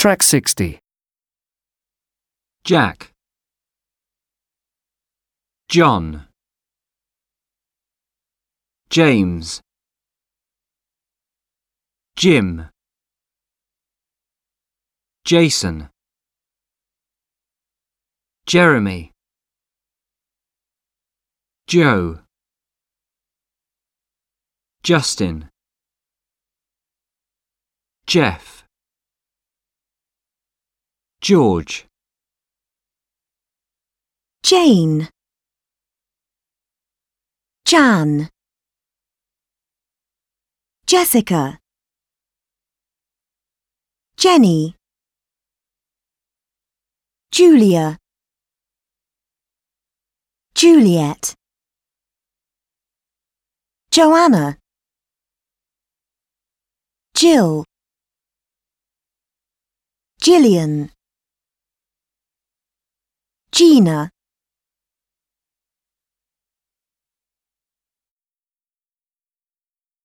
Track 60. Jack, John, James, Jim, Jason, Jeremy, Joe, Justin, Jeff, George, Jane, Jan, Jessica, Jenny, Julia, Juliet, Joanna, Jill, Gillian, Gina,